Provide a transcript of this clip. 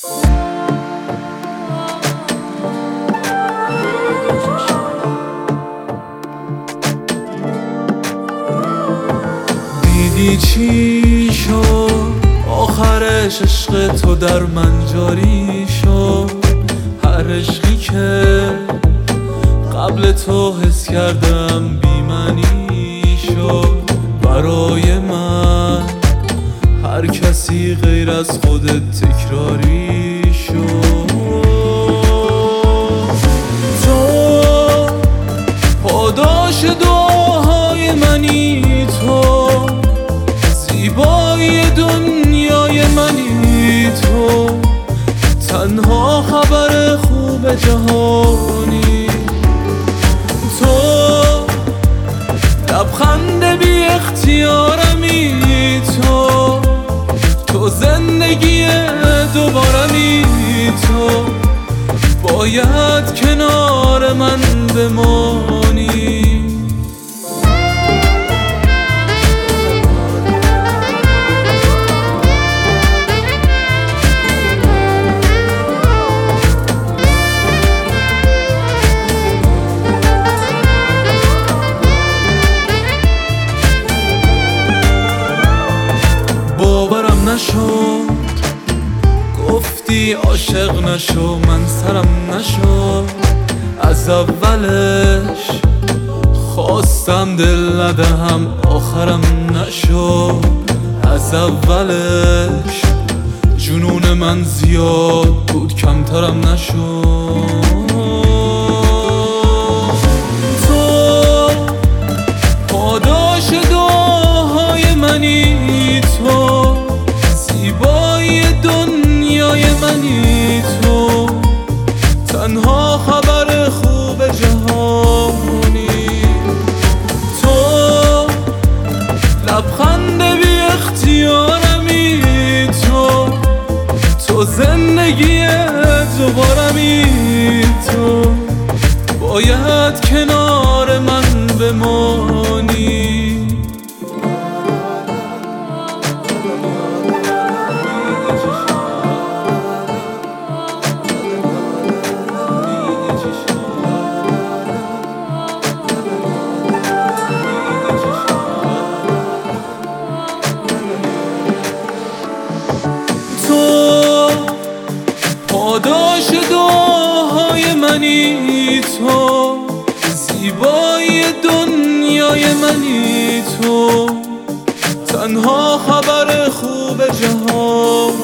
دیدی چی شد آخرش، عشق تو در من جاری شد. هر عشقی که قبل تو حس کردم بی معنی شد. برای من هر کسی غیر از خودت تکراری شد. تو پاداش دعاهای منی، تو زیبایی دنیای منی، تو تنها خبر خوب جهانی، تو لبخند بی اختیارمی، تو زندگی دوبارمی، تو باید کنار من بمانی. باورم نشد گفتی عاشق نشو، من سرم نشد. از اولش خواستم دل ندهم، آخرم نشد. از اولش جنون من زیاد بود، کمترم نشد. تو پاداش دعاهای منی، تو زیبایی دنیای منی، تو تنها خبر خوب جهانی، تو لبخند بی اختیارمی، تو زندگی دوبارمی، تو باید کنار من بمانی. پاداش دعاهای منی، تو زیبایی دنیای منی، تو تنها خبر خوب جهان.